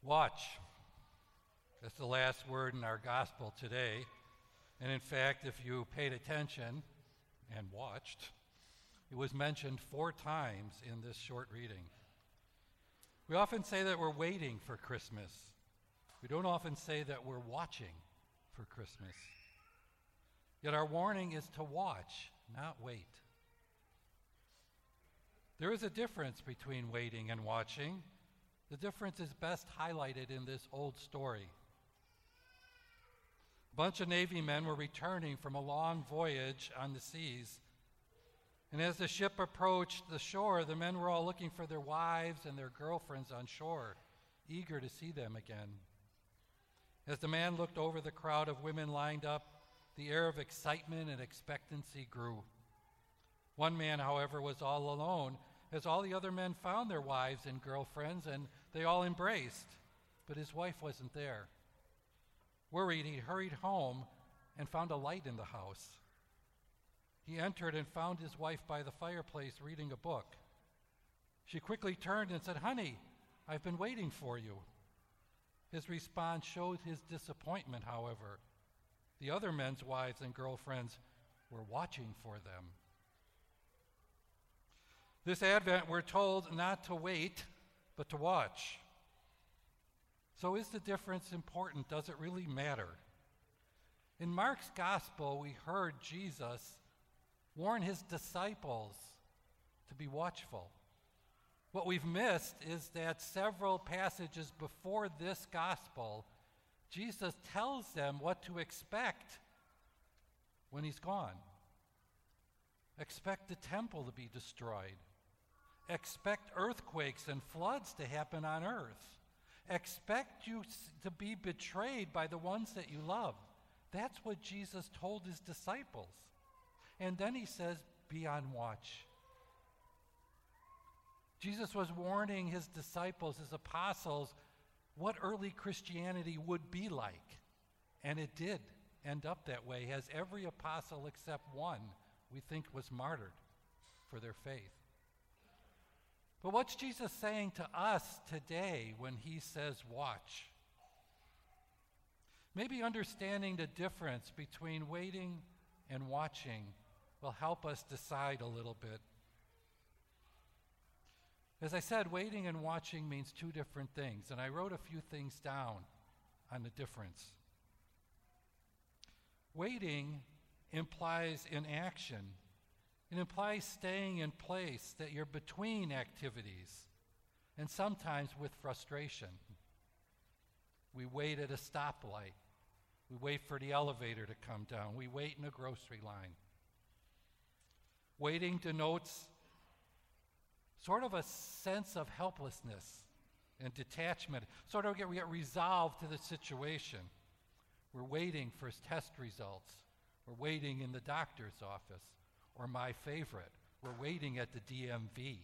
Watch. That's the last word in our gospel today. And in fact, if you paid attention and watched, it was mentioned 4 times in this short reading. We often say that we're waiting for Christmas. We don't often say that we're watching for Christmas. Yet our warning is to watch, not wait. There is a difference between waiting and watching. The difference is best highlighted in this old story. A bunch of Navy men were returning from a long voyage on the seas. And as the ship approached the shore, the men were all looking for their wives and their girlfriends on shore, eager to see them again. As the man looked over the crowd of women lined up, the air of excitement and expectancy grew. One man, however, was all alone, as all the other men found their wives and girlfriends, and they all embraced, but his wife wasn't there. Worried, he hurried home and found a light in the house. He entered and found his wife by the fireplace reading a book. She quickly turned and said, "Honey, I've been waiting for you." His response showed his disappointment, however. The other men's wives and girlfriends were watching for them. This Advent, we're told not to wait, but to watch. So is the difference important? Does it really matter? In Mark's gospel, we heard Jesus warn his disciples to be watchful. What we've missed is that several passages before this gospel, Jesus tells them what to expect when he's gone. Expect the temple to be destroyed. Expect earthquakes and floods to happen on earth. Expect you to be betrayed by the ones that you love. That's what Jesus told his disciples. And then he says, be on watch. Jesus was warning his disciples, his apostles, what early Christianity would be like. And it did end up that way, as every apostle except one we think was martyred for their faith. But what's Jesus saying to us today when he says watch? Maybe understanding the difference between waiting and watching will help us decide a little bit. As I said, waiting and watching means 2 different things, and I wrote a few things down on the difference. Waiting implies inaction. It implies staying in place, that you're between activities, and sometimes with frustration. We wait at a stoplight. We wait for the elevator to come down. We wait in a grocery line. Waiting denotes sort of a sense of helplessness and detachment. Sort of we get resolved to the situation. We're waiting for test results. We're waiting in the doctor's office. Or my favorite, we're waiting at the DMV.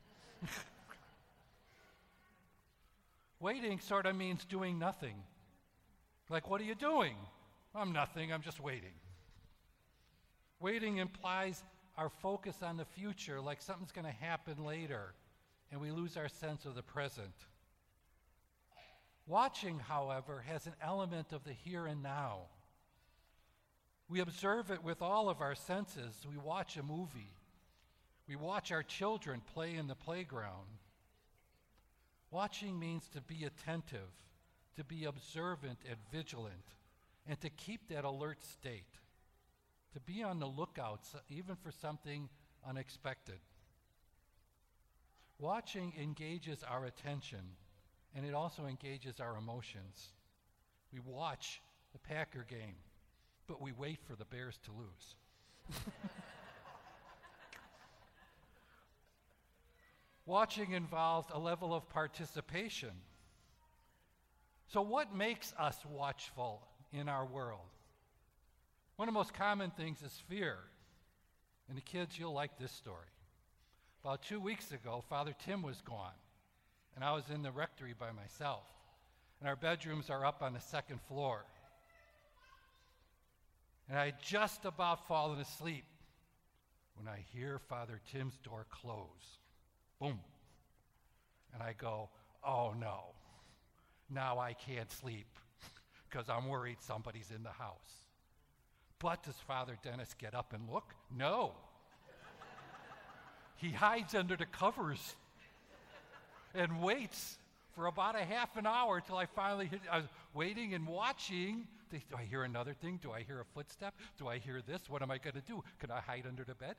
Waiting sort of means doing nothing. Like, what are you doing? I'm nothing, I'm just waiting. Waiting implies our focus on the future, like something's going to happen later, and we lose our sense of the present. Watching, however, has an element of the here and now. We observe it with all of our senses. We watch a movie. We watch our children play in the playground. Watching means to be attentive, to be observant and vigilant, and to keep that alert state, to be on the lookout even for something unexpected. Watching engages our attention, and it also engages our emotions. We watch the Packer game, but we wait for the Bears to lose. Watching involves a level of participation. So what makes us watchful in our world? One of the most common things is fear. And the kids, you'll like this story. About 2 weeks ago, Father Tim was gone, and I was in the rectory by myself. And our bedrooms are up on the 2nd floor. And I had just about fallen asleep when I hear Father Tim's door close. Boom. And I go, oh no. Now I can't sleep because I'm worried somebody's in the house. But does Father Dennis get up and look? No. He hides under the covers and waits for about a half an hour till I finally hit. I was waiting and watching. Do I hear another thing? Do I hear a footstep? Do I hear this? What am I going to do? Can I hide under the bed?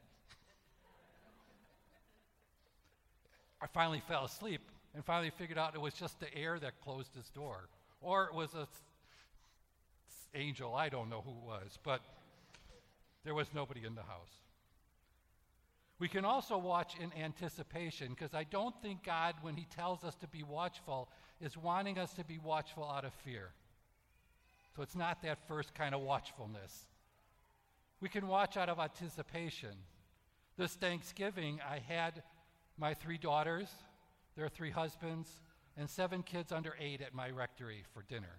I finally fell asleep and finally figured out it was just the air that closed his door. Or it was a angel. I don't know who it was, but there was nobody in the house. We can also watch in anticipation, because I don't think God, when he tells us to be watchful, is wanting us to be watchful out of fear. So it's not that first kind of watchfulness. We can watch out of anticipation. This Thanksgiving, I had my 3 daughters, their 3 husbands, and 7 kids under 8 at my rectory for dinner.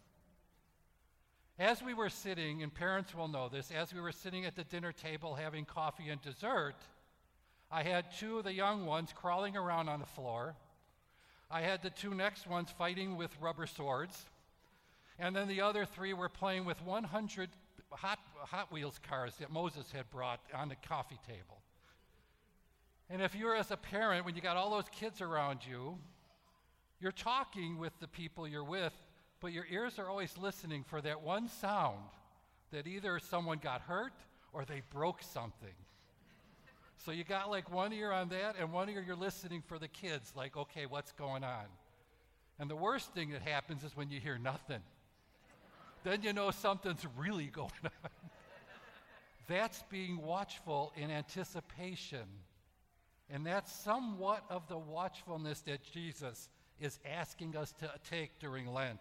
As we were sitting, and parents will know this, as we were sitting at the dinner table having coffee and dessert, I had 2 of the young ones crawling around on the floor. I had the 2 next ones fighting with rubber swords. And then the other 3 were playing with 100 Hot Wheels cars that Moses had brought on the coffee table. And if you're as a parent, when you got all those kids around you, you're talking with the people you're with, but your ears are always listening for that one sound that either someone got hurt or they broke something. So you got like one ear on that and one ear you're listening for the kids, like, okay, what's going on? And the worst thing that happens is when you hear nothing. Then you know something's really going on. That's being watchful in anticipation. And that's somewhat of the watchfulness that Jesus is asking us to take during Lent.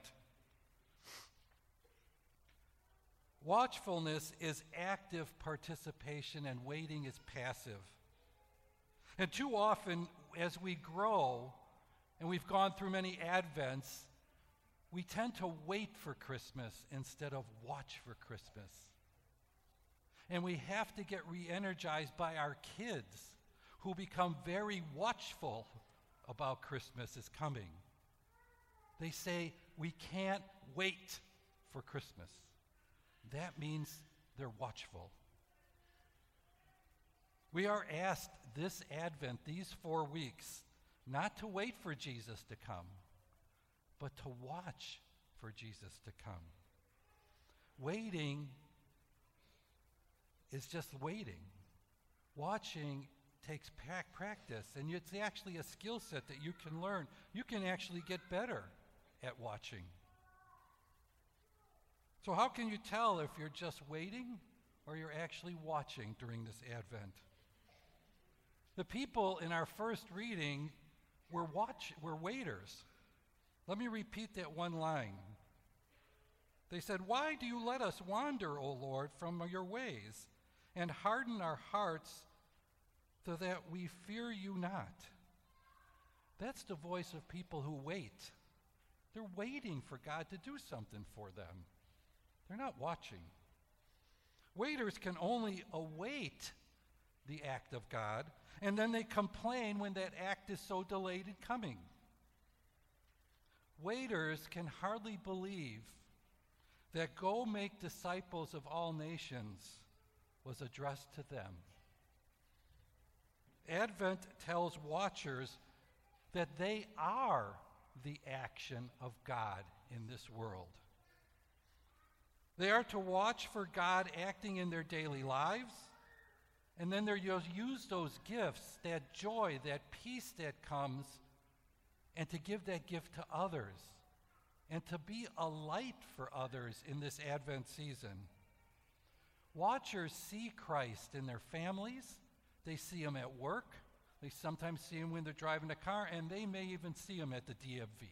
Watchfulness is active participation and waiting is passive. And too often, as we grow, and we've gone through many Advents, we tend to wait for Christmas instead of watch for Christmas. And we have to get re-energized by our kids, who become very watchful about Christmas is coming. They say, we can't wait for Christmas. That means they're watchful. We are asked this Advent, these 4 weeks, not to wait for Jesus to come, but to watch for Jesus to come. Waiting is just waiting. Watching takes practice, and it's actually a skill set that you can learn. You can actually get better at watching. So how can you tell if you're just waiting or you're actually watching during this Advent? The people in our first reading were waiters. Let me repeat that one line. They said, "Why do you let us wander, O Lord, from your ways, and harden our hearts so that we fear you not?" That's the voice of people who wait. They're waiting for God to do something for them. They're not watching. Waiters can only await the act of God, and then they complain when that act is so delayed in coming. Waiters can hardly believe that "go make disciples of all nations" was addressed to them. Advent tells watchers that they are the action of God in this world. They are to watch for God acting in their daily lives, and then they're to use those gifts, that joy, that peace that comes, and to give that gift to others, and to be a light for others in this Advent season. Watchers see Christ in their families. They see him at work. They sometimes see him when they're driving a car, and they may even see him at the DMV.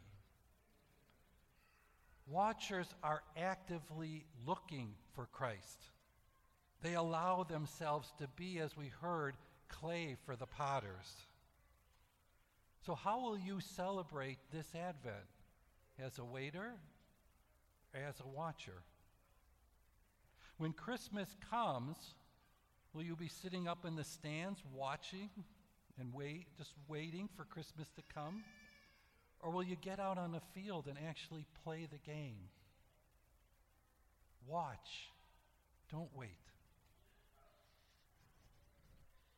Watchers are actively looking for Christ. They allow themselves to be, as we heard, clay for the potters. So how will you celebrate this Advent? As a waiter or as a watcher? When Christmas comes, will you be sitting up in the stands watching and just waiting for Christmas to come? Or will you get out on the field and actually play the game? Watch. Don't wait.